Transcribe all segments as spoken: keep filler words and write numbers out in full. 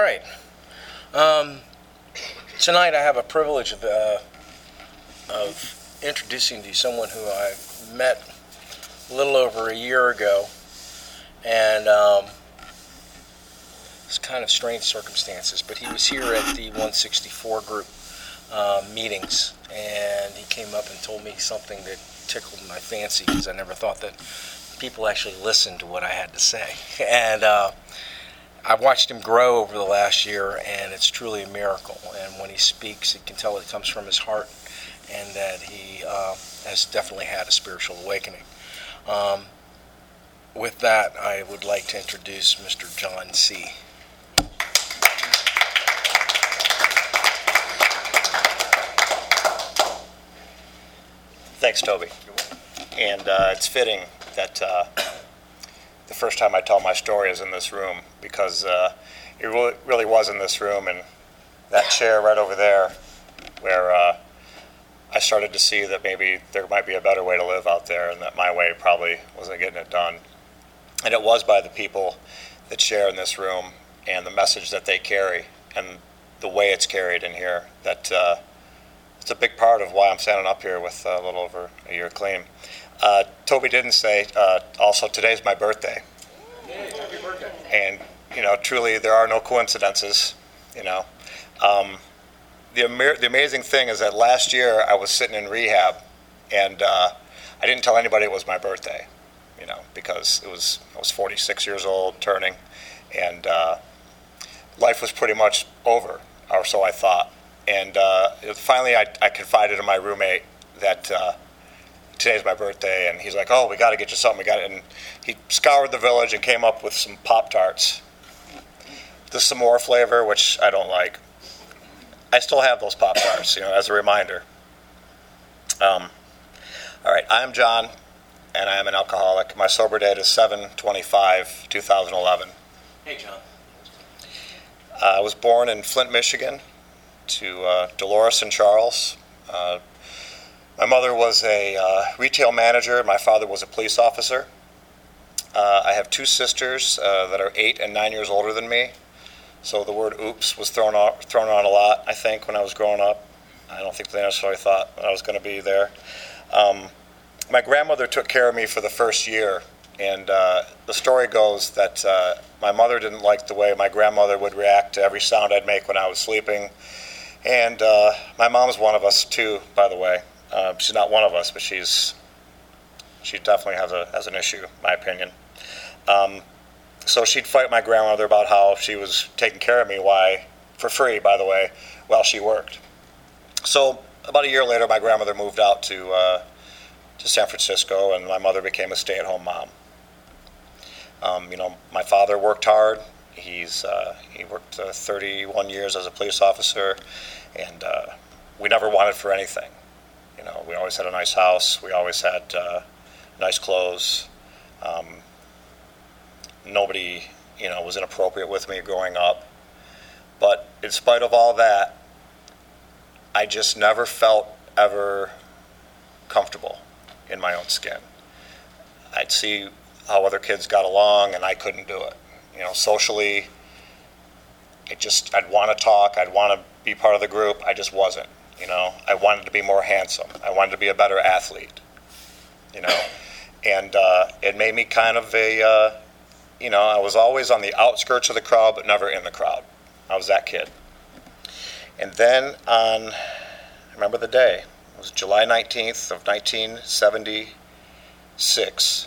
right. Um, tonight I have a privilege of, uh, of introducing to you someone who I met a little over a year ago, and um, it's kind of strange circumstances, but he was here at the one sixty-four group uh, meetings, and he came up and told me something that tickled my fancy, because I never thought that people actually listened to what I had to say. And uh, I've watched him grow over the last year, and it's truly a miracle. And when he speaks, you can tell it comes from his heart, and that he uh, has definitely had a spiritual awakening. Um, with that, I would like to introduce Mister John C. Thanks, Toby. And uh, it's fitting that uh, the first time I tell my story is in this room, because uh, it really, really was in this room, and that chair right over there, where uh, I started to see that maybe there might be a better way to live out there, and that my way probably wasn't getting it done. And it was by the people that share in this room, and the message that they carry, and the way it's carried in here, that uh, it's a big part of why I'm standing up here with a little over a year clean. Uh, Toby didn't say, uh, also today's my birthday. Hey, happy birthday. And, you know, truly there are no coincidences, you know. Um, the, amir- the amazing thing is that last year I was sitting in rehab, and uh, I didn't tell anybody it was my birthday, you know, because it was I was forty-six years old, turning, and uh, life was pretty much over, or so I thought. And uh, finally I, I confided in my roommate that uh, today's my birthday, and he's like, oh, we got to get you something, we got it. And he scoured the village and came up with some Pop-Tarts. The s'more flavor, which I don't like. I still have those Pop-Tarts, you know, as a reminder. Um, all right, I'm John, and I am an alcoholic. My sober date is seven twenty-five twenty eleven. Hey, John. Uh, I was born in Flint, Michigan, to uh, Dolores and Charles. Uh, my mother was a uh, retail manager. My father was a police officer. Uh, I have two sisters uh, that are eight and nine years older than me. So the word oops was thrown out, thrown around a lot, I think, when I was growing up. I don't think they necessarily thought I was going to be there. Um, my grandmother took care of me for the first year. And uh, the story goes that uh, my mother didn't like the way my grandmother would react to every sound I'd make when I was sleeping. And uh, my mom's one of us too, by the way. Uh, she's not one of us, but she's she definitely has a has an issue, in my opinion. Um, so she'd fight my grandmother about how she was taking care of me, why for free, by the way, while she worked. So about a year later, my grandmother moved out to uh, to San Francisco, and my mother became a stay-at-home mom. Um, you know, my father worked hard. He's uh, he worked uh, thirty-one years as a police officer, and uh, we never wanted for anything. You know, we always had a nice house. We always had uh, nice clothes. Um, nobody, you know, was inappropriate with me growing up. But in spite of all that, I just never felt ever comfortable in my own skin. I'd see how other kids got along, and I couldn't do it. You know, socially, I just, I'd want to talk, I'd want to be part of the group, I just wasn't, you know. I wanted to be more handsome, I wanted to be a better athlete, you know. And uh, it made me kind of a, uh, you know, I was always on the outskirts of the crowd, but never in the crowd. I was that kid. And then on, I remember the day, it was July nineteenth of nineteen seventy-six.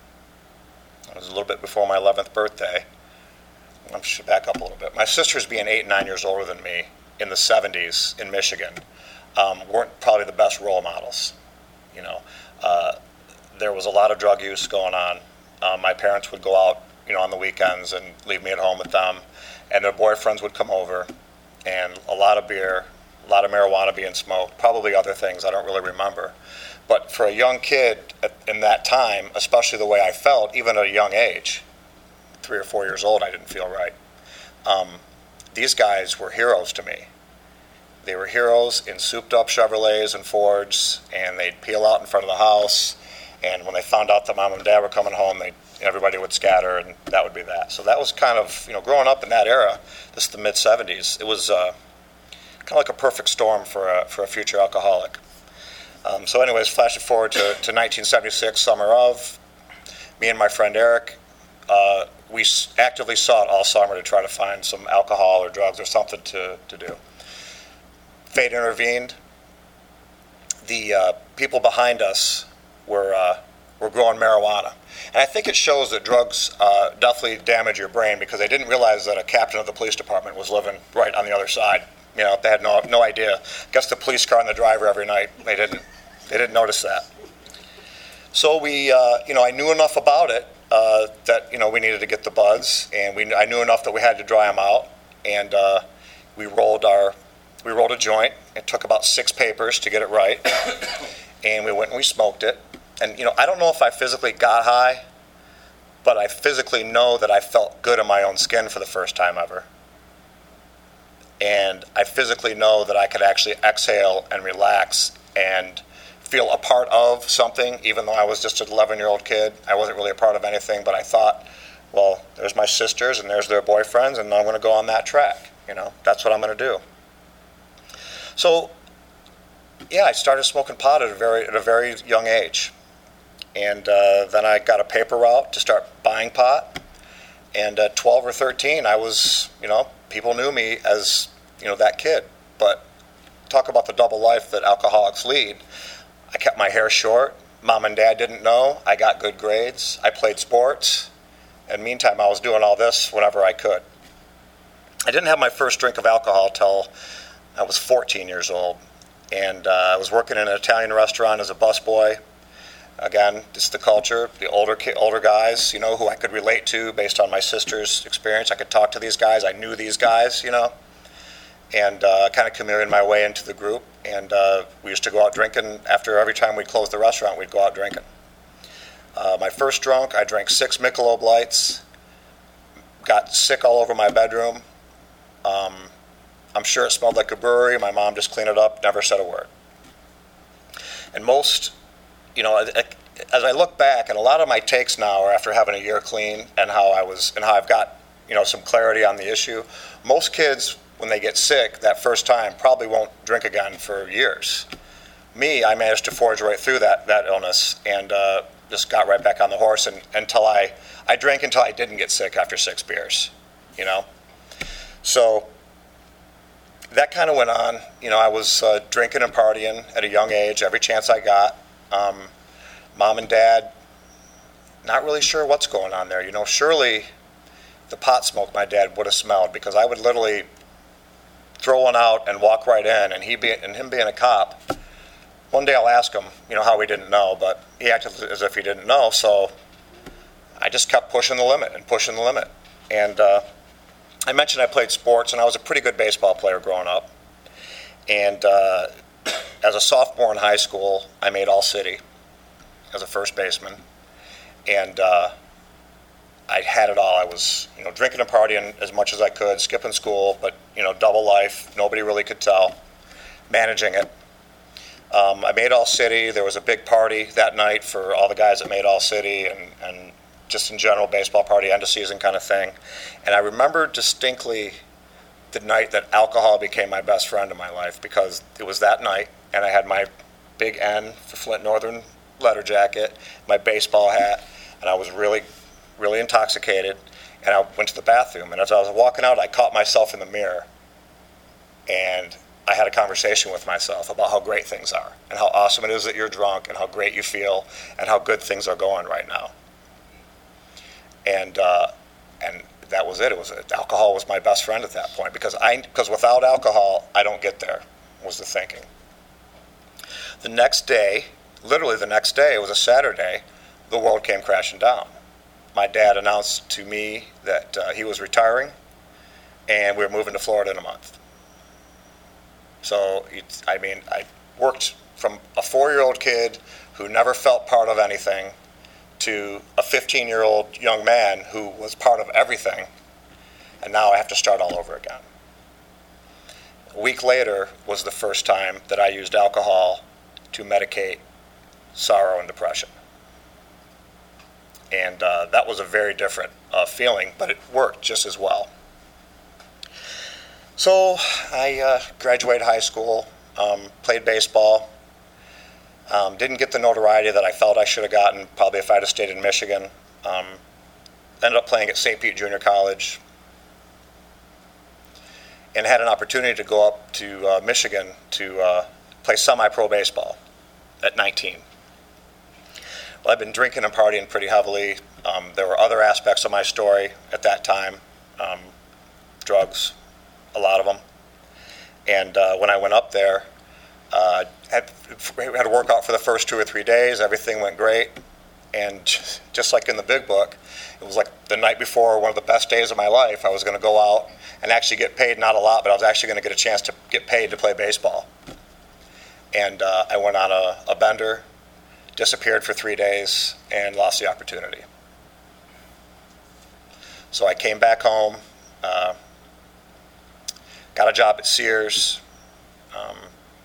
It was a little bit before my eleventh birthday. I should back up a little bit. My sisters, being eight and nine years older than me in the seventies in Michigan, um, weren't probably the best role models. You know, uh, there was a lot of drug use going on. Um, my parents would go out, you know, on the weekends and leave me at home with them, and their boyfriends would come over, and a lot of beer, a lot of marijuana being smoked, probably other things I don't really remember. But for a young kid at, in that time, especially the way I felt, even at a young age, three or four years old, I didn't feel right. Um, these guys were heroes to me. They were heroes in souped up Chevrolets and Fords, and they'd peel out in front of the house, And when they found out that mom and dad were coming home, they everybody would scatter, and that would be that. So that was kind of, you know, growing up in that era, this is the mid seventies, it was uh, kind of like a perfect storm for a, for a future alcoholic. Um, so anyways, flashing forward to, to nineteen seventy-six, summer of, me and my friend Eric, uh, we actively sought all summer to try to find some alcohol or drugs or something to, to do. Fate intervened. The uh, people behind us were uh, were growing marijuana. And I think it shows that drugs uh, definitely damage your brain, because they didn't realize that a captain of the police department was living right on the other side. You know, they had no no idea. Guess the police car and the driver every night. They didn't they didn't notice that. So we, uh, you know, I knew enough about it uh, that you know we needed to get the buds, and we I knew enough that we had to dry them out, and uh, we rolled our we rolled a joint. It took about six papers to get it right, and we went and we smoked it. And you know, I don't know if I physically got high, but I physically know that I felt good in my own skin for the first time ever. And I physically know that I could actually exhale and relax and feel a part of something, even though I was just an eleven-year-old kid. I wasn't really a part of anything, but I thought, well, there's my sisters and there's their boyfriends, and I'm going to go on that track. You know, that's what I'm going to do. So, yeah, I started smoking pot at a very at a very young age. And uh, then I got a paper route to start buying pot. And at twelve or thirteen, I was, you know, people knew me as, you know, that kid. But talk about the double life that alcoholics lead. I kept my hair short. Mom and dad didn't know. I got good grades. I played sports. And meantime, I was doing all this whenever I could. I didn't have my first drink of alcohol till I was fourteen years old. And uh, I was working in an Italian restaurant as a busboy. Again, just the culture, the older ki- older guys, you know, who I could relate to based on my sister's experience. I could talk to these guys. I knew these guys, you know, and uh, kind of chameleoned my way into the group. And uh, we used to go out drinking. After every time we'd close the restaurant, we'd go out drinking. Uh, my first drunk, I drank six Michelob Lights, got sick all over my bedroom. Um, I'm sure it smelled like a brewery. My mom just cleaned it up, never said a word. And most... You know, as I look back, and a lot of my takes now are after having a year clean, and how I was, and how I've got, you know, some clarity on the issue. Most kids, when they get sick that first time, probably won't drink again for years. Me, I managed to forge right through that that illness, and uh, just got right back on the horse, and until I, I drank until I didn't get sick after six beers, you know. So that kind of went on. You know, I was uh, drinking and partying at a young age, every chance I got. Um, mom and dad, not really sure what's going on there. You know, surely the pot smoke my dad would have smelled, because I would literally throw one out and walk right in, and he be, and him being a cop, one day I'll ask him, you know, how he didn't know, but he acted as if he didn't know, so I just kept pushing the limit and pushing the limit. And uh, I mentioned I played sports, and I was a pretty good baseball player growing up. And uh, as a sophomore in high school, I made All-City as a first baseman, and uh, I had it all. I was, you know, drinking and partying as much as I could, skipping school, but, you know, double life. Nobody really could tell, managing it. Um, I made All-City. There was a big party that night for all the guys that made All-City, and, and just in general, baseball party, end of season kind of thing. And I remember distinctly the night that alcohol became my best friend in my life, because it was that night, and I had my big N for Flint Northern letter jacket, my baseball hat, and I was really, really intoxicated, and I went to the bathroom, and as I was walking out, I caught myself in the mirror, and I had a conversation with myself about how great things are, and how awesome it is that you're drunk, and how great you feel, and how good things are going right now. And uh, and that was it. It was alcohol was my best friend at that point, because I because without alcohol I don't get there, was the thinking. The next day, literally the next day, it was a Saturday, the world came crashing down. My dad announced to me that uh, he was retiring, and we were moving to Florida in a month. So it's, I mean, I worked from a four-year-old kid who never felt part of anything to a fifteen-year-old young man who was part of everything, and now I have to start all over again. A week later was the first time that I used alcohol to medicate sorrow and depression. And uh, that was a very different uh, feeling, but it worked just as well. So I uh, graduated high school, um, played baseball, um, didn't get the notoriety that I felt I should have gotten, probably if I'd have stayed in Michigan. Um, ended up playing at Saint Pete Junior College, and had an opportunity to go up to uh, Michigan to uh, play semi-pro baseball at nineteen. Well, I've been drinking and partying pretty heavily. Um, there were other aspects of my story at that time, um, drugs, a lot of them. And uh, when I went up there, uh, had, had a workout for the first two or three days. Everything went great. And just like in the big book, it was like the night before one of the best days of my life. I was going to go out and actually get paid, not a lot, but I was actually going to get a chance to get paid to play baseball. And uh, I went on a, a bender, disappeared for three days, and lost the opportunity. So I came back home, uh, got a job at Sears. Um,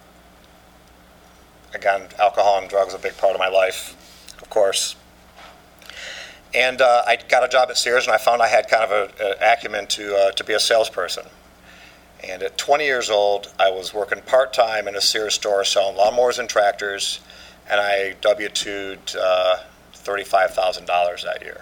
again, alcohol and drugs are a big part of my life, of course. And uh, I got a job at Sears, and I found I had kind of an acumen to uh, to be a salesperson. And at twenty years old, I was working part-time in a Sears store selling lawnmowers and tractors, and I W two'd uh, thirty-five thousand dollars that year.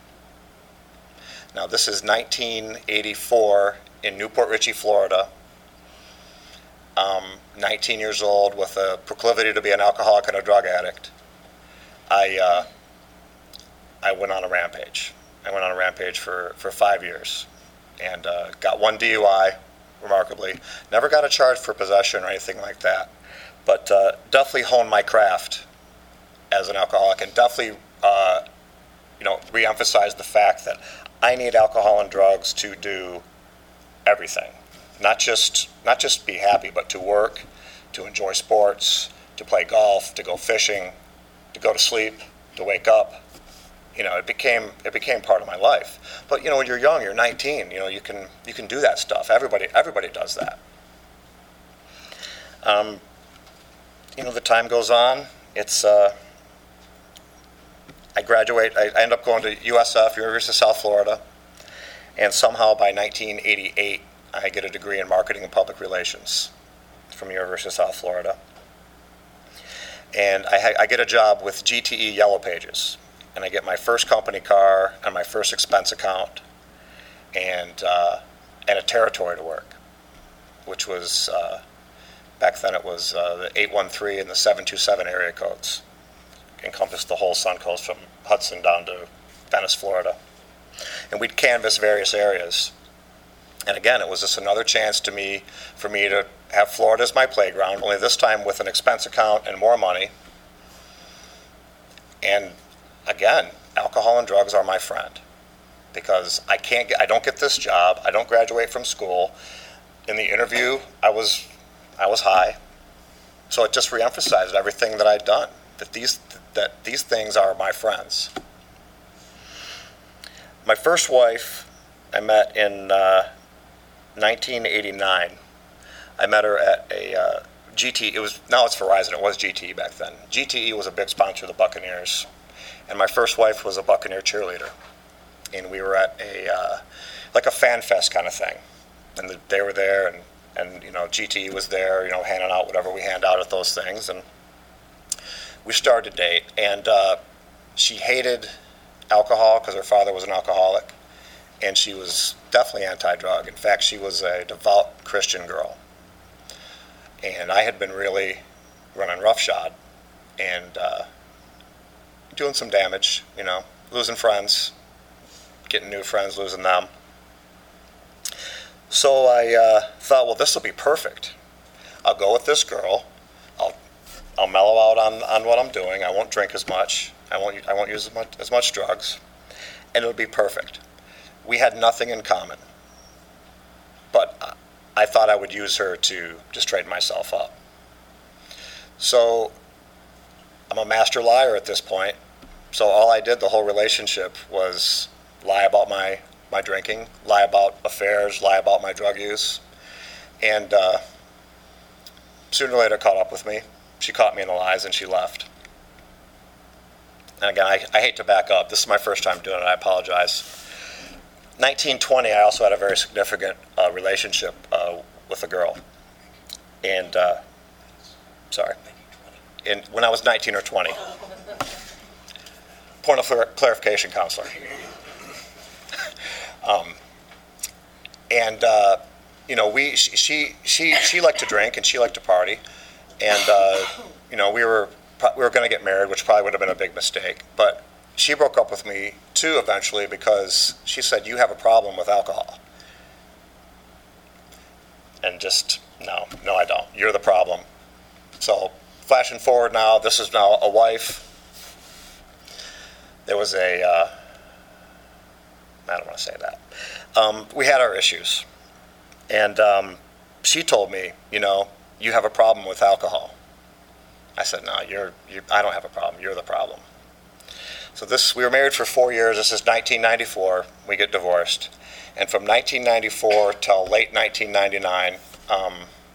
Now, this is nineteen eighty-four in Newport Richey, Florida. Um, nineteen years old with a proclivity to be an alcoholic and a drug addict. I uh, I went on a rampage. I went on a rampage for, for five years and uh, got one D U I, remarkably. Never got a charge for possession or anything like that, but uh, definitely honed my craft as an alcoholic, and definitely uh, you know, re-emphasized the fact that I need alcohol and drugs to do everything. Not just not just be happy, but to work, to enjoy sports, to play golf, to go fishing, to go to sleep, to wake up. You know, it became it became part of my life. But you know, when you're young, you're nineteen. You know, you can you can do that stuff. Everybody everybody does that. Um, you know, the time goes on. It's uh, I graduate. I, I end up going to U S F, University of South Florida, and somehow by nineteen eighty-eight, I get a degree in marketing and public relations from University of South Florida. And I, ha- I get a job with G T E Yellow Pages. And I get my first company car and my first expense account and uh, and a territory to work, which was, uh, back then it was uh, the eight one three and the seven two seven area codes. Encompassed the whole Suncoast from Hudson down to Venice, Florida. And we'd canvass various areas. And again, it was just another chance to me, for me to have Florida as my playground, only this time with an expense account and more money. And again, alcohol and drugs are my friend, because I can't get, I don't get this job. I don't graduate from school. In the interview, I was, I was high. So it just reemphasized everything that I'd done, that these, that these things are my friends. My first wife, I met in uh, nineteen eighty-nine. I met her at a uh, G T E. It was, now it's Verizon. It was G T E back then. G T E was a big sponsor of the Buccaneers. And my first wife was a Buccaneer cheerleader. And we were at a, uh, like a fan fest kind of thing. And the, they were there, and, and, you know, G T E was there, you know, handing out whatever we hand out at those things. And we started to date. And uh, she hated alcohol because her father was an alcoholic. And she was definitely anti-drug. In fact, she was a devout Christian girl. And I had been really running roughshod. And, uh, doing some damage, you know, losing friends, getting new friends, losing them. So I uh, thought, well, this will be perfect. I'll go with this girl. I'll I'll mellow out on, on what I'm doing. I won't drink as much. I won't I won't use as much, as much drugs, and it'll be perfect. We had nothing in common, but I thought I would use her to to straighten myself up. So I'm a master liar at this point. So all I did the whole relationship was lie about my, my drinking, lie about affairs, lie about my drug use. And uh, sooner or later caught up with me. She caught me in the lies and she left. and again, I, I hate to back up. This is my first time doing it. I apologize. nineteen twenty, I also had a very significant uh, relationship uh, with a girl. And, uh, sorry, in, when I was nineteen or twenty. Point of clar- clarification, counselor. um, and, uh, you know, we she, she she she liked to drink and she liked to party. And, uh, you know, we were we were going to get married, which probably would have been a big mistake. But she broke up with me, too, eventually, because she said, you have a problem with alcohol. And just, no, no, I don't. You're the problem. So, flashing forward now, this is now a wife. There was a, uh, I don't want to say that. Um, we had our issues. And um, she told me, you know, you have a problem with alcohol. I said, no, you're, you, I don't have a problem. You're the problem. So this, we were married for four years. This is nineteen ninety-four. We get divorced. And from nineteen ninety-four till late nineteen ninety-nine, um,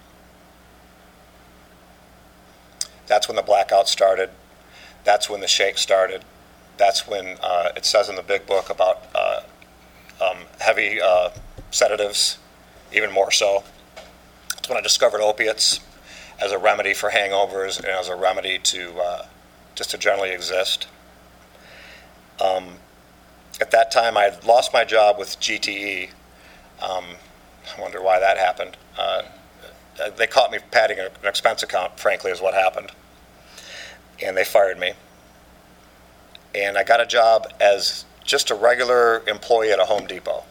that's when the blackout started. That's when the shake started. That's when uh, it says in the big book about uh, um, heavy uh, sedatives, even more so. That's when I discovered opiates as a remedy for hangovers and as a remedy to uh, just to generally exist. Um, at that time, I had lost my job with G T E. Um, I wonder why that happened. Uh, they caught me padding an expense account, frankly, is what happened. And they fired me. And I got a job as just a regular employee at a Home Depot.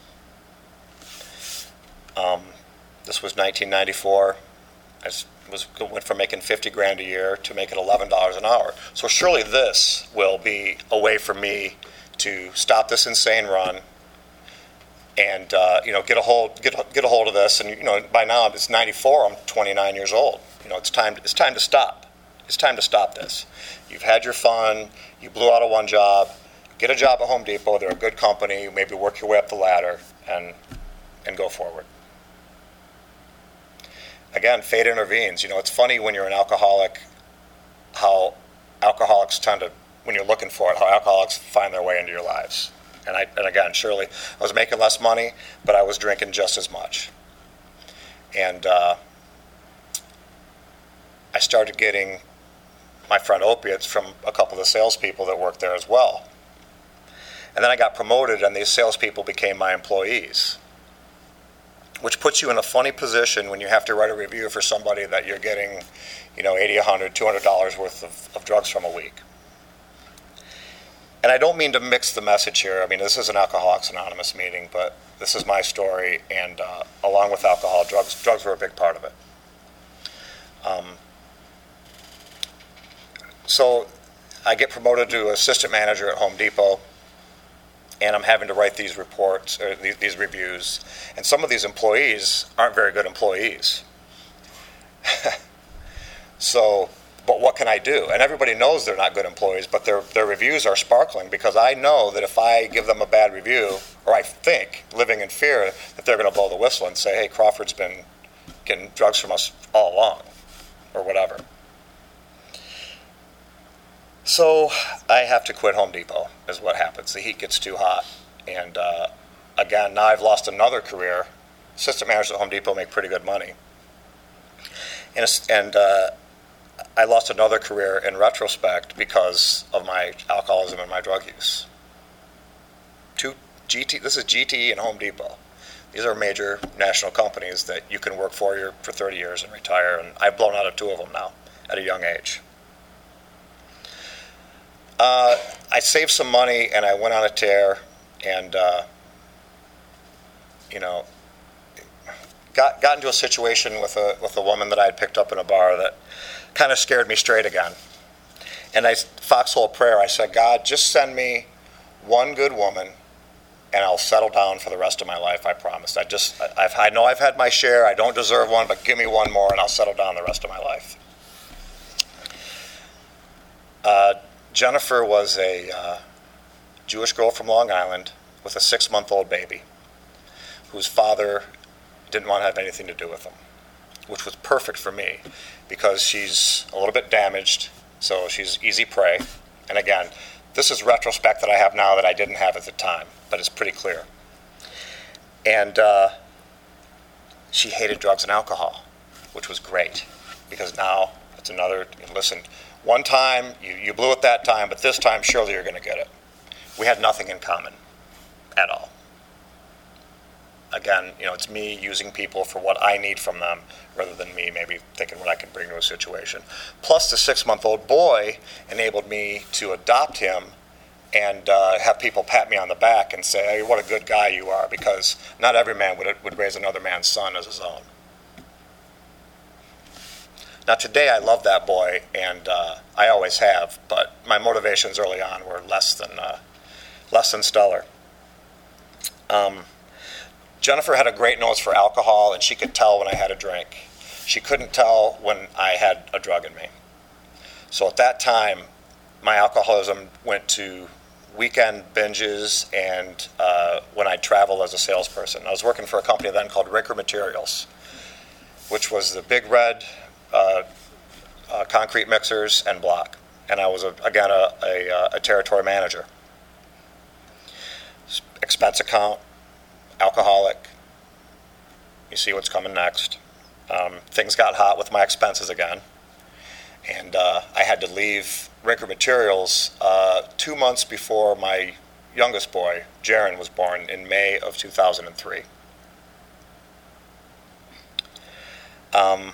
Um, this was nineteen ninety-four. I was went from making fifty grand a year to making eleven dollars an hour. So surely this will be a way for me to stop this insane run and uh, you know get a hold get get a hold of this. And you know by now it's ninety-four. I'm twenty-nine years old. You know it's time it's time to stop. It's time to stop this. You've had your fun. You blew out of one job. Get a job at Home Depot. They're a good company. Maybe work your way up the ladder and and go forward. Again, fate intervenes. You know, it's funny when you're an alcoholic, how alcoholics tend to, when you're looking for it, how alcoholics find their way into your lives. And I, and again, surely, I was making less money, but I was drinking just as much. And uh, I started getting my friend opiates from a couple of the salespeople that worked there as well. And then I got promoted, and these salespeople became my employees, which puts you in a funny position when you have to write a review for somebody that you're getting, you know, eighty, a hundred, two hundred dollars worth of, of drugs from a week. And I don't mean to mix the message here. I mean, this is an Alcoholics Anonymous meeting, but this is my story, and uh, along with alcohol, drugs, drugs were a big part of it. Um, so I get promoted to assistant manager at Home Depot. And I'm having to write these reports, or these, these reviews. And some of these employees aren't very good employees. So, but what can I do? And everybody knows they're not good employees, but their, their reviews are sparkling because I know that if I give them a bad review, or I think, living in fear, that they're going to blow the whistle and say, hey, Crawford's been getting drugs from us all along, or whatever. So I have to quit Home Depot, is what happens. The heat gets too hot. And uh, again, now I've lost another career. Assistant managers at Home Depot make pretty good money. And, and uh, I lost another career in retrospect because of my alcoholism and my drug use. Two G T, this is G T E and Home Depot. These are major national companies that you can work for your, for thirty years and retire. And I've blown out of two of them now at a young age. Uh, I saved some money and I went on a tear and, uh, you know, got got into a situation with a with a woman that I had picked up in a bar that kind of scared me straight again. And I foxhole prayer. I said, God, just send me one good woman, and I'll settle down for the rest of my life. I promise. I just I, I've, I know I've had my share. I don't deserve one, but give me one more, and I'll settle down the rest of my life. Uh, Jennifer was a uh, Jewish girl from Long Island with a six-month-old baby whose father didn't want to have anything to do with him, which was perfect for me because she's a little bit damaged, so she's easy prey. And again, this is retrospect that I have now that I didn't have at the time, but it's pretty clear. And uh, she hated drugs and alcohol, which was great, because now it's another, listen, one time, you, you blew it that time, but this time, surely you're going to get it. We had nothing in common at all. Again, you know, it's me using people for what I need from them rather than me maybe thinking what I can bring to a situation. Plus, the six-month-old boy enabled me to adopt him and uh, have people pat me on the back and say, hey, what a good guy you are, because not every man would, would raise another man's son as his own. Now, today I love that boy, and uh, I always have, but my motivations early on were less than, uh, less than stellar. Um, Jennifer had a great nose for alcohol, and she could tell when I had a drink. She couldn't tell when I had a drug in me. So at that time, my alcoholism went to weekend binges and uh, when I traveled as a salesperson. I was working for a company then called Rinker Materials, which was the Big Red uh, uh, concrete mixers and block. And I was, a, again, a, a, a territory manager. Expense account, alcoholic. You see what's coming next. Um, things got hot with my expenses again. And uh, I had to leave Rinker Materials uh, two months before my youngest boy, Jaron, was born in May of two thousand three. Um,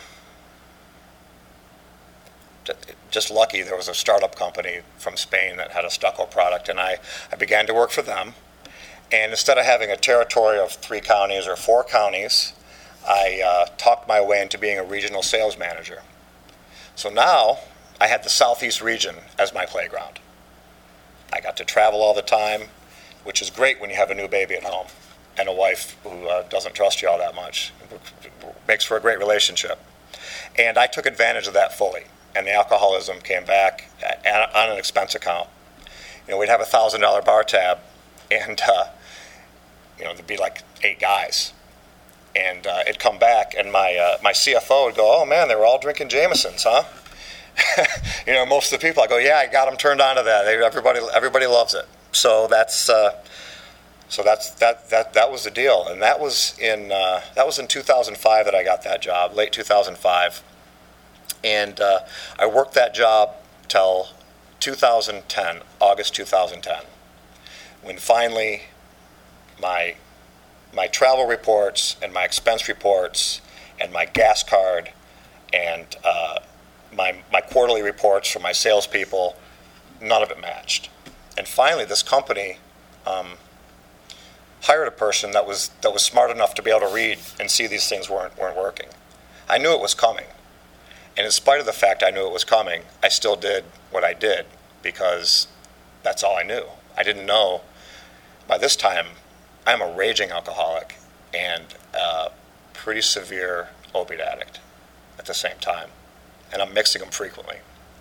just lucky there was a startup company from Spain that had a stucco product, and I, I began to work for them. And instead of having a territory of three counties or four counties, I uh, talked my way into being a regional sales manager. So now I had the Southeast region as my playground. I got to travel all the time, which is great when you have a new baby at home and a wife who uh, doesn't trust you all that much. It makes for a great relationship. And I took advantage of that fully. And the alcoholism came back at, on an expense account. You know, we'd have a one thousand dollars bar tab, and uh, you know, there'd be like eight guys. And uh, it'd come back, and my uh, my C F O would go, oh man, they were all drinking Jamesons, huh? You know, most of the people, I go, yeah, I got them turned on to that. They, everybody everybody loves it. So that's uh, so that's that that that was the deal. And that was in uh, that was in two thousand five that I got that job, late two thousand five. And uh, I worked that job till two thousand ten, August two thousand ten, when finally my my travel reports and my expense reports and my gas card and uh, my my quarterly reports from my salespeople, none of it matched. And finally, this company um, hired a person that was that was smart enough to be able to read and see these things weren't weren't working. I knew it was coming. And in spite of the fact I knew it was coming, I still did what I did because that's all I knew. I didn't know. By this time, I'm a raging alcoholic and a pretty severe opiate addict at the same time. And I'm mixing them frequently.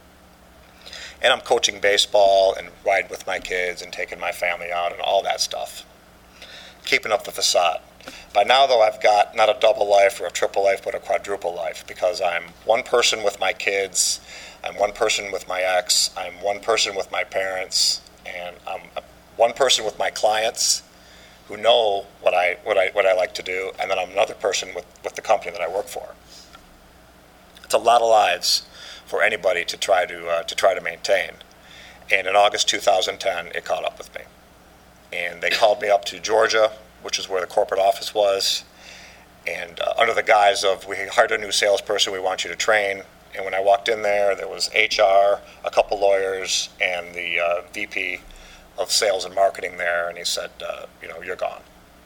And I'm coaching baseball and riding with my kids and taking my family out and all that stuff. Keeping up the facade. By now, though, I've got not a double life or a triple life, but a quadruple life, because I'm one person with my kids, I'm one person with my ex, I'm one person with my parents, and I'm one person with my clients who know what I what I what I like to do, and then I'm another person with, with the company that I work for. It's a lot of lives for anybody to try to uh, to try to maintain. And in August two thousand ten, it caught up with me, and they called me up to Georgia, which is where the corporate office was, and uh, under the guise of, we hired a new salesperson, we want you to train. And when I walked in there, there was H R, a couple lawyers, and the uh, V P of sales and marketing there, and he said, uh, you know, you're gone.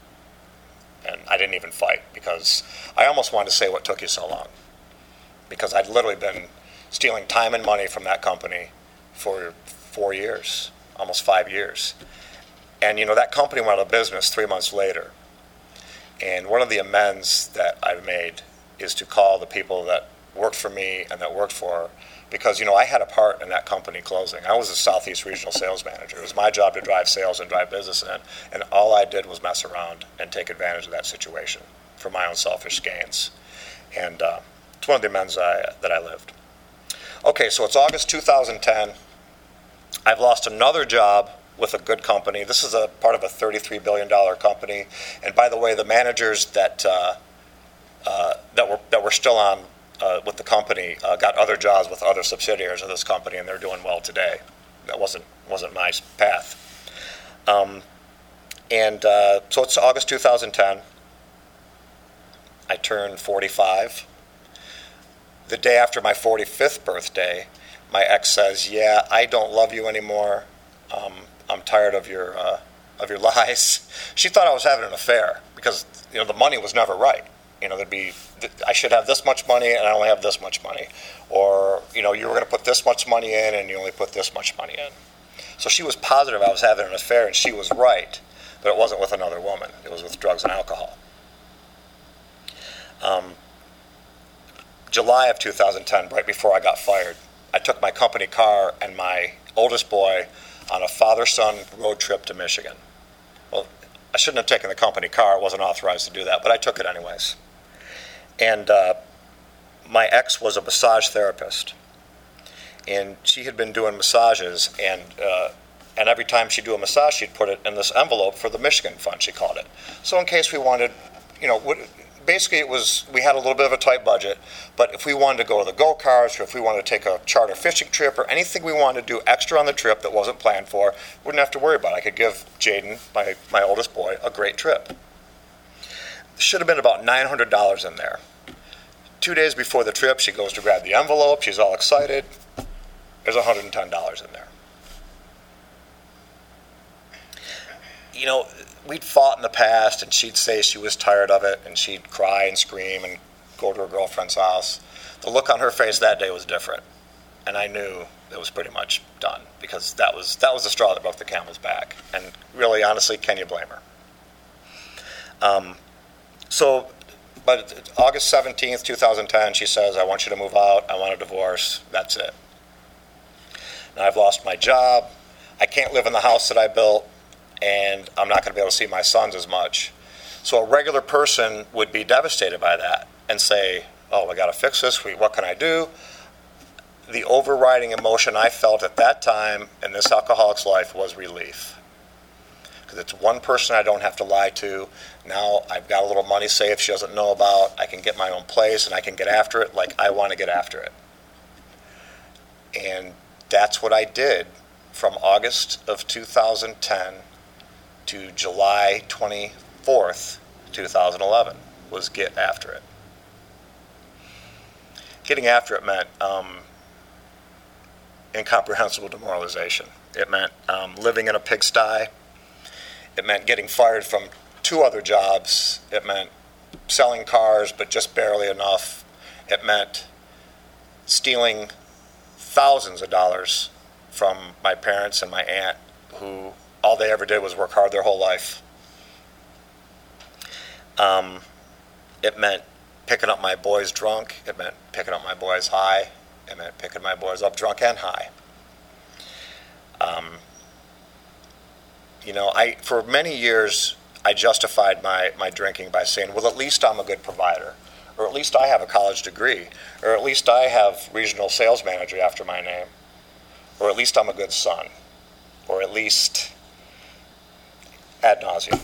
And I didn't even fight, because I almost wanted to say, what took you so long? Because I'd literally been stealing time and money from that company for four years, almost five years. And, you know, that company went out of business three months later. And one of the amends that I've made is to call the people that worked for me and that worked for, because, you know, I had a part in that company closing. I was a Southeast Regional Sales Manager. It was my job to drive sales and drive business in, and all I did was mess around and take advantage of that situation for my own selfish gains. And uh, it's one of the amends I, that I lived. Okay, so it's August two thousand ten. I've lost another job with a good company. This is a part of a thirty-three billion dollars company. And by the way, the managers that uh, uh, that were that were still on uh, with the company uh, got other jobs with other subsidiaries of this company, and they're doing well today. That wasn't wasn't my path. Um, and uh, so it's August two thousand ten. I turned forty-five. The day after my forty-fifth birthday, my ex says, "Yeah, I don't love you anymore. Um, I'm tired of your uh, of your lies." She thought I was having an affair because, you know, the money was never right. You know, there'd be I should have this much money and I only have this much money, or you know, you were going to put this much money in and you only put this much money in. So she was positive I was having an affair, and she was right, but it wasn't with another woman. It was with drugs and alcohol. Um, July of two thousand ten, right before I got fired, I took my company car and my oldest boy on a father-son road trip to Michigan. Well, I shouldn't have taken the company car. I wasn't authorized to do that, but I took it anyways. And uh, my ex was a massage therapist, and she had been doing massages, and uh, and every time she'd do a massage, she'd put it in this envelope for the Michigan Fund, she called it. So in case we wanted, you know, basically it was, we had a little bit of a tight budget, but if we wanted to go to the go-karts, or if we wanted to take a charter fishing trip, or anything we wanted to do extra on the trip that wasn't planned for, wouldn't have to worry about it. I could give Jaden, my, my oldest boy, a great trip. There should have been about nine hundred dollars in there. Two days before the trip, she goes to grab the envelope. She's all excited. There's one hundred ten dollars in there. You know, we'd fought in the past, and she'd say she was tired of it, and she'd cry and scream and go to her girlfriend's house. The look on her face that day was different, and I knew it was pretty much done, because that was that was the straw that broke the camel's back. And really, honestly, can you blame her? Um, so, but August seventeenth, two thousand ten, she says, "I want you to move out. I want a divorce. That's it. Now I've lost my job. I can't live in the house that I built, and I'm not going to be able to see my sons as much." So a regular person would be devastated by that and say, "Oh, I got to fix this. What can I do?" The overriding emotion I felt at that time in this alcoholic's life was relief. Because it's one person I don't have to lie to. Now I've got a little money saved she doesn't know about. I can get my own place, and I can get after it like I want to get after it. And that's what I did from August of two thousand ten to July twenty-fourth, two thousand eleven, was get after it. Getting after it meant um, incomprehensible demoralization. It meant um, living in a pigsty. It meant getting fired from two other jobs. It meant selling cars, but just barely enough. It meant stealing thousands of dollars from my parents and my aunt, who all they ever did was work hard their whole life. Um, it meant picking up my boys drunk. It meant picking up my boys high. It meant picking my boys up drunk and high. Um, you know, I for many years I justified my, my drinking by saying, well, at least I'm a good provider, or at least I have a college degree, or at least I have regional sales manager after my name, or at least I'm a good son, or at least ad nauseum.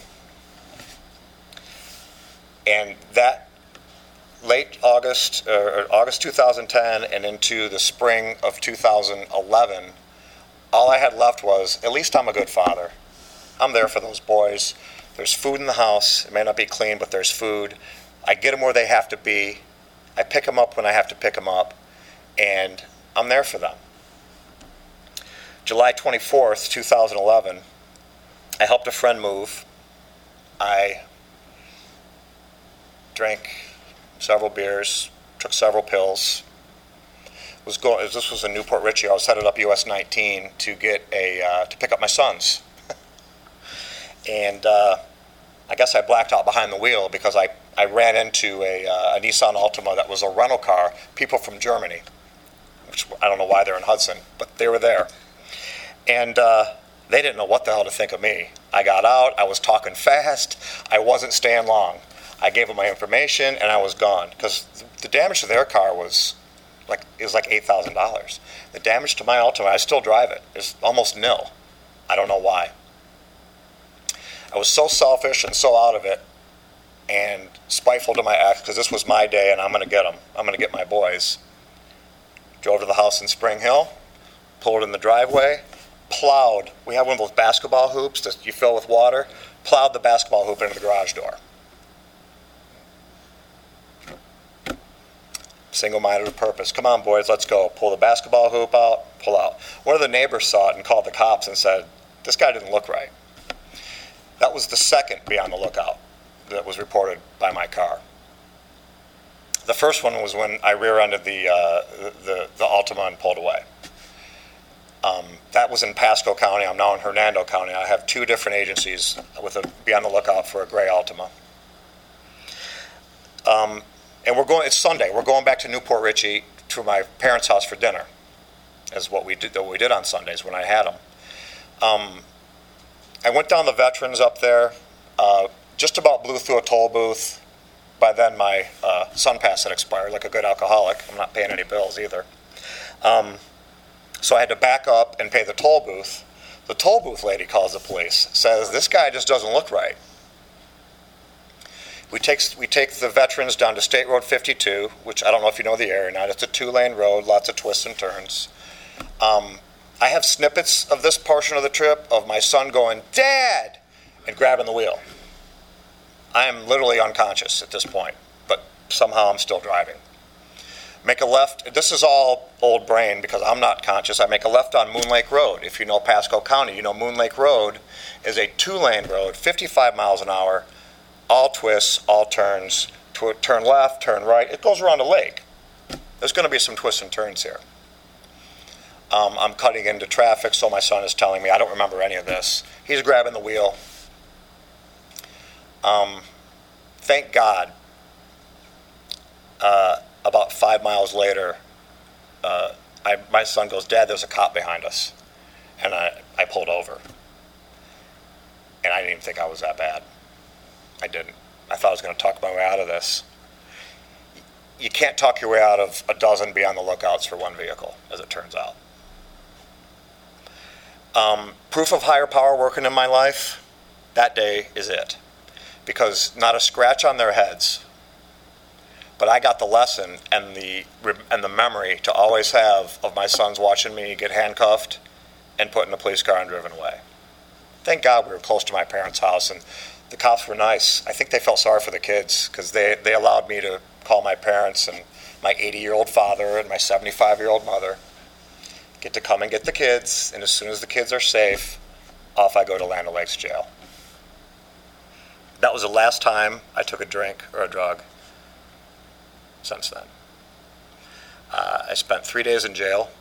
And that late August, or August two thousand ten and into the spring of two thousand eleven, all I had left was, at least I'm a good father. I'm there for those boys. There's food in the house. It may not be clean, but there's food. I get them where they have to be. I pick them up when I have to pick them up, and I'm there for them. July twenty-fourth, two thousand eleven, I helped a friend move. I drank several beers, took several pills. Was going. This was in Newport Richey. I was headed up U S nineteen to get a uh, to pick up my sons, and uh, I guess I blacked out behind the wheel because I, I ran into a, uh, a Nissan Altima that was a rental car. People from Germany, which I don't know why they're in Hudson, but they were there, and uh, they didn't know what the hell to think of me. I got out. I was talking fast. I wasn't staying long. I gave them my information, and I was gone because the damage to their car was like it was like eight thousand dollars. The damage to my Altima, I still drive it, is almost nil. I don't know why. I was so selfish and so out of it and spiteful to my ex, because this was my day and I'm going to get them. I'm going to get my boys. Drove to the house in Spring Hill, pulled in the driveway, plowed. We have one of those basketball hoops that you fill with water. Plowed the basketball hoop into the garage door. Single-minded of purpose. Come on, boys, let's go. Pull the basketball hoop out, pull out. One of the neighbors saw it and called the cops and said, this guy didn't look right. That was the second beyond the lookout that was reported by my car. The first one was when I rear-ended the, uh, the, the Altima and pulled away. Um, that was in Pasco County. I'm now in Hernando County. I have two different agencies with a be on the lookout for a gray Altima. Um, and we're going. It's Sunday. We're going back to Newport Richey to my parents' house for dinner. Is what we did. What we did on Sundays when I had them. Um, I went down the Veterans up there. Uh, just about blew through a toll booth. By then, my uh, Sun Pass had expired. Like a good alcoholic, I'm not paying any bills either. Um, So I had to back up and pay the toll booth. The toll booth lady calls the police, says, this guy just doesn't look right. We take, we take the Veterans down to State Road fifty-two, which I don't know if you know the area or not. It's a two-lane road, lots of twists and turns. Um, I have snippets of this portion of the trip of my son going, Dad, and grabbing the wheel. I am literally unconscious at this point, but somehow I'm still driving. Make a left. This is all old brain because I'm not conscious. I make a left on Moon Lake Road. If you know Pasco County, you know Moon Lake Road is a two-lane road, fifty-five miles an hour, all twists, all turns, tw- turn left, turn right. It goes around a lake. There's going to be some twists and turns here. Um, I'm cutting into traffic, so my son is telling me, I don't remember any of this. He's grabbing the wheel. Um, thank God. Uh, About five miles later, uh, I, my son goes, Dad, there's a cop behind us. And I, I pulled over. And I didn't even think I was that bad. I didn't. I thought I was going to talk my way out of this. You can't talk your way out of a dozen be on the lookouts for one vehicle, as it turns out. Um, proof of higher power working in my life, that day is it. Because not a scratch on their heads. But I got the lesson and the and the memory to always have of my sons watching me get handcuffed and put in a police car and driven away. Thank God we were close to my parents' house, and the cops were nice. I think they felt sorry for the kids because they, they allowed me to call my parents and my eighty-year-old father and my seventy-five-year-old mother, get to come and get the kids, and as soon as the kids are safe, off I go to Land O'Lakes jail. That was the last time I took a drink or a drug. Since then. Uh, I spent three days in jail.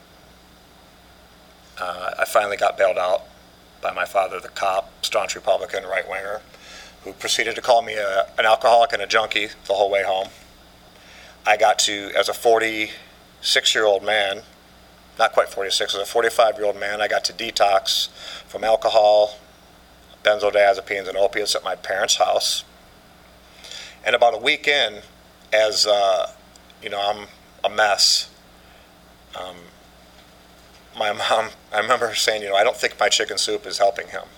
Uh, I finally got bailed out by my father, the cop, staunch Republican, right-winger, who proceeded to call me a, an alcoholic and a junkie the whole way home. I got to, as a forty-six-year-old man, not quite forty-six, as a forty-five-year-old man, I got to detox from alcohol, benzodiazepines, and opiates at my parents' house. And about a week in, as, uh, you know, I'm a mess. Um, my mom, I remember her saying, you know, I don't think my chicken soup is helping him.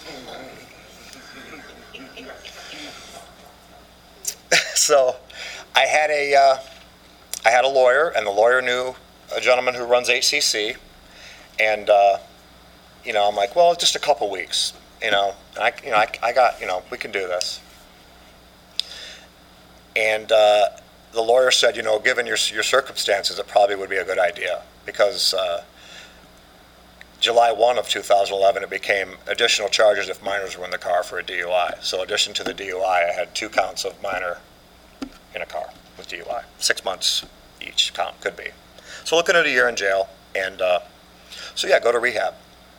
So I had a, uh, I had a lawyer, and the lawyer knew a gentleman who runs H C C. And, uh, you know, I'm like, well, just a couple weeks, you know, and I, you know, I, I got, you know, we can do this. And uh, the lawyer said, you know, given your your circumstances, it probably would be a good idea because uh, July first of two thousand eleven, it became additional charges if minors were in the car for a D U I. So in addition to the D U I, I had two counts of minor in a car with D U I. Six months each count could be. So looking at a year in jail. And uh, so, yeah, go to rehab.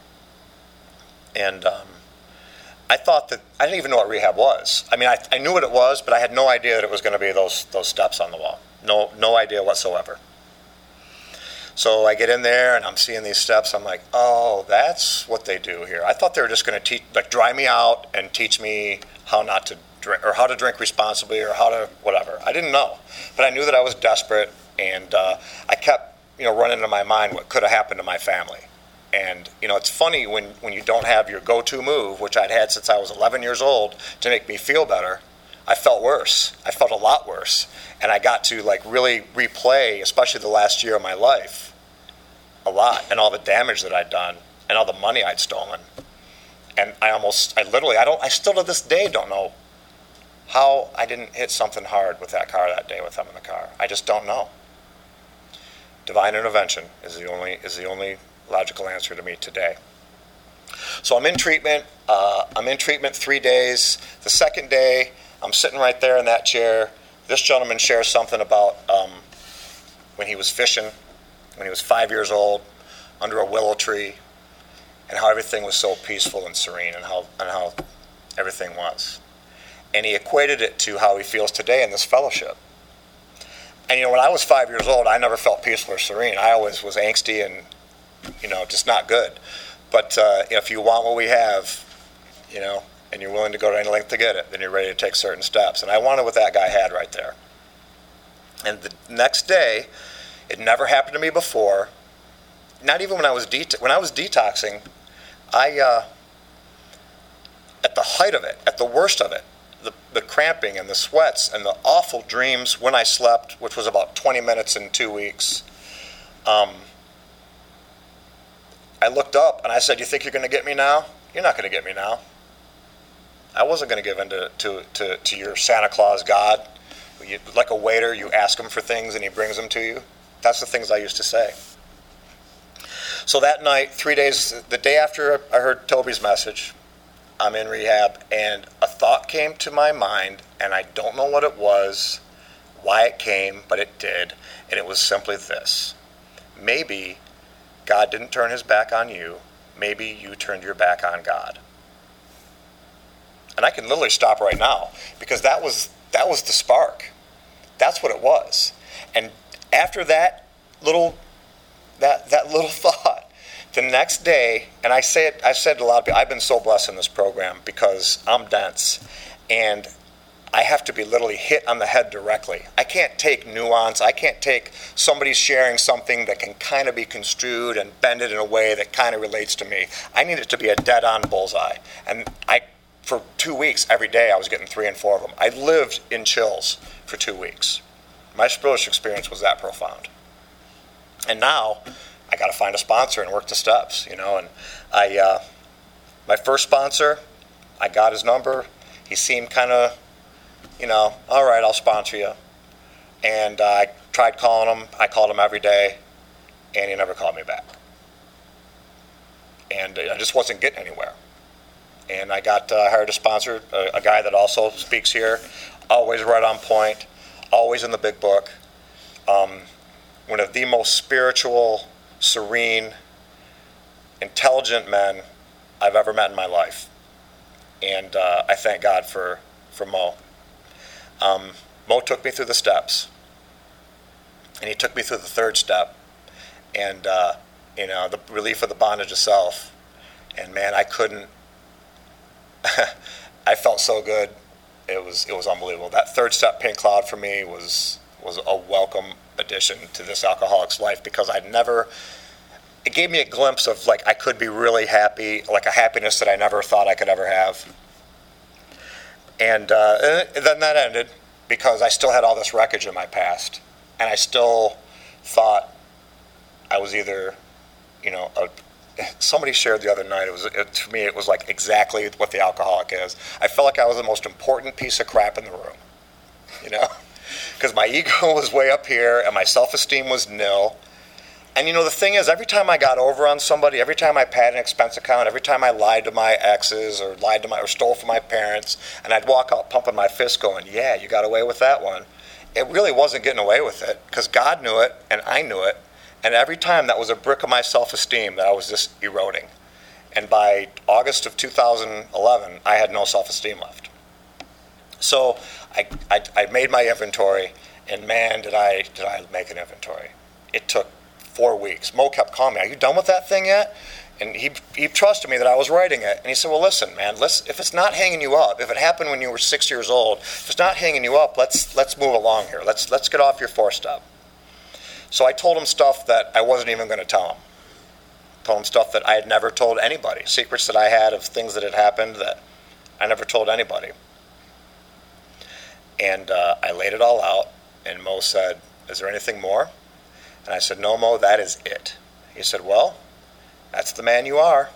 And um, I thought that, I didn't even know what rehab was. I mean, I, I knew what it was, but I had no idea that it was going to be those those steps on the wall. No, no idea whatsoever. So I get in there and I'm seeing these steps. I'm like, oh, that's what they do here. I thought they were just going to teach, like, dry me out and teach me how not to drink, or how to drink responsibly, or how to whatever. I didn't know, but I knew that I was desperate, And uh, I kept, you know, running into my mind what could have happened to my family. And, you know, it's funny when, when you don't have your go-to move, which I'd had since I was eleven years old, to make me feel better. I felt worse. I felt a lot worse. And I got to, like, really replay, especially the last year of my life, a lot, and all the damage that I'd done, and all the money I'd stolen. And I almost, I literally, I don't, I still to this day don't know how I didn't hit something hard with that car that day with them in the car. I just don't know. Divine intervention is the only, is the only logical answer to me today. So I'm in treatment. Uh, I'm in treatment three days. The second day, I'm sitting right there in that chair. This gentleman shares something about um, when he was fishing, when he was five years old, under a willow tree, and how everything was so peaceful and serene, and how and how everything was. And he equated it to how he feels today in this fellowship. And you know, when I was five years old, I never felt peaceful or serene. I always was angsty and, you know, just not good. But uh, if you want what we have, you know, and you're willing to go to any length to get it, then you're ready to take certain steps. And I wanted what that guy had right there. And the next day, it never happened to me before. Not even when I was det- when I was detoxing, I uh, at the height of it, at the worst of it, the, the cramping and the sweats and the awful dreams when I slept, which was about twenty minutes in two weeks. Um, I looked up and I said, "You think you're going to get me now? You're not going to get me now." I wasn't going to give in to, to, to, to your Santa Claus God. You, like a waiter, you ask him for things and he brings them to you. That's the things I used to say. So that night, three days, the day after I heard Toby's message, I'm in rehab, and a thought came to my mind, and I don't know what it was, why it came, but it did, and it was simply this. Maybe God didn't turn his back on you. Maybe you turned your back on God. And I can literally stop right now, because that was that was the spark. That's what it was. And after that little that that little thought, the next day, and I say it, I've said to a lot of people, I've been so blessed in this program because I'm dense, and I have to be literally hit on the head directly. I can't take nuance. I can't take somebody sharing something that can kind of be construed and bend it in a way that kind of relates to me. I need it to be a dead-on bullseye. And I, for two weeks, every day, I was getting three and four of them. I lived in chills for two weeks. My spiritual experience was that profound. And now, I got to find a sponsor and work the steps, you know. And I, uh, my first sponsor, I got his number. He seemed kind of, you know, all right, I'll sponsor you. And uh, I tried calling him. I called him every day, and he never called me back. And I just wasn't getting anywhere. And I got uh, hired a sponsor, a, a guy that also speaks here, always right on point, always in the big book. Um, one of the most spiritual, serene, intelligent men I've ever met in my life. And uh, I thank God for, for Mo. Um, Mo took me through the steps. And he took me through the third step. And, uh, you know, the relief of the bondage of self. And, man, I couldn't, I felt so good. It was it was unbelievable. That third step, Pink Cloud, for me was was a welcome addition to this alcoholic's life, because I'd never, it gave me a glimpse of, like, I could be really happy, like a happiness that I never thought I could ever have. And, uh, and then that ended, because I still had all this wreckage in my past, and I still thought I was either, you know, a, somebody shared the other night, it was it, to me it was like exactly what the alcoholic is. I felt like I was the most important piece of crap in the room, you know, because my ego was way up here and my self-esteem was nil. And you know, the thing is, every time I got over on somebody, every time I paid an expense account, every time I lied to my exes or lied to my or stole from my parents, and I'd walk out pumping my fist going, yeah, you got away with that one, it really wasn't getting away with it, because God knew it and I knew it. And every time, that was a brick of my self-esteem that I was just eroding. And by August of two thousand eleven, I had no self-esteem left. So I, I, I made my inventory, and man, did I did I make an inventory. It took four weeks. Mo kept calling me, are you done with that thing yet? And he he trusted me that I was writing it. And he said, well, listen, man, let's, if it's not hanging you up, if it happened when you were six years old, if it's not hanging you up, let's let's move along here. Let's let's get off your four-step. So I told him stuff that I wasn't even going to tell him. Told him stuff that I had never told anybody, secrets that I had of things that had happened that I never told anybody. And uh, I laid it all out, and Mo said, "Is there anything more?" And I said, "No, Mo, that is it." He said, "Well, that's the man you are."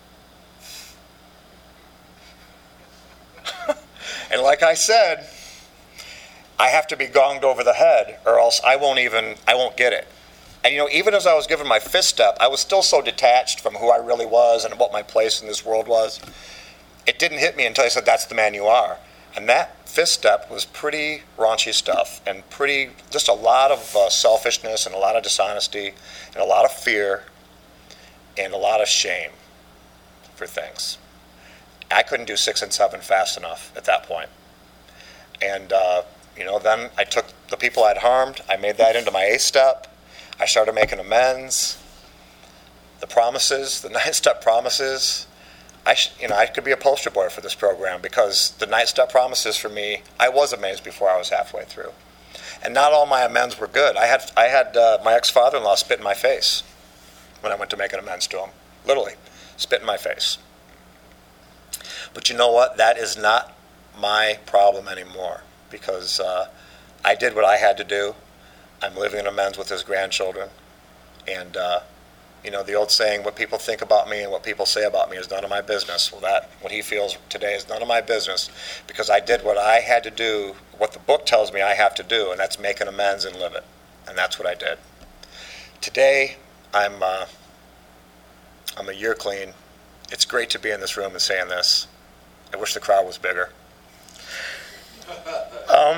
And like I said, I have to be gonged over the head, or else I won't even, I won't get it. And you know, even as I was given my fifth step, I was still so detached from who I really was and what my place in this world was. It didn't hit me until I said, "That's the man you are." And that fifth step was pretty raunchy stuff, and pretty, just a lot of uh, selfishness, and a lot of dishonesty, and a lot of fear, and a lot of shame for things. I couldn't do six and seven fast enough at that point. And, uh, you know, then I took the people I'd harmed, I made that into my eighth step. I started making amends. The promises, the ninth step promises, I sh- you know, I could be a poster boy for this program, because the ninth step promises for me, I was amazed before I was halfway through. And not all my amends were good. I had, I had uh, my ex-father-in-law spit in my face when I went to make an amends to him. Literally, spit in my face. But you know what? That is not my problem anymore, because uh, I did what I had to do. I'm living in amends with his grandchildren. And, uh, you know, the old saying, what people think about me and what people say about me is none of my business. Well, that, what he feels today is none of my business, because I did what I had to do, what the book tells me I have to do, and that's make an amends and live it. And that's what I did. Today, I'm, uh, I'm a year clean. It's great to be in this room and saying this. I wish the crowd was bigger. Um,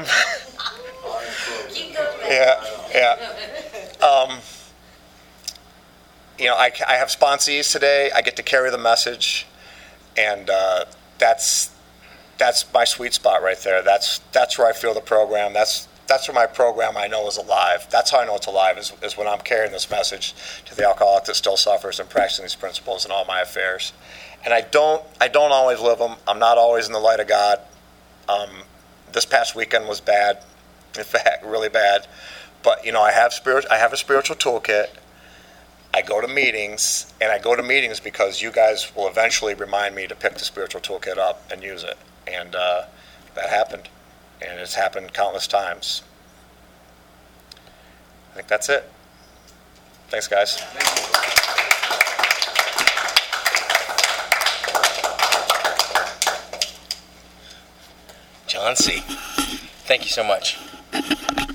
yeah, yeah. Um, you know, I, I have sponsees today. I get to carry the message, and uh, that's that's my sweet spot right there. That's that's where I feel the program. That's that's where my program I know is alive. That's how I know it's alive, is, is when I'm carrying this message to the alcoholic that still suffers and practicing these principles in all my affairs. And I don't I don't always live them. I'm not always in the light of God. Um, this past weekend was bad, in fact, really bad. But you know, I have spirit. I have a spiritual toolkit. I go to meetings, and I go to meetings because you guys will eventually remind me to pick the spiritual toolkit up and use it. And uh, that happened, and it's happened countless times. I think that's it. Thanks, guys. John C., thank you so much.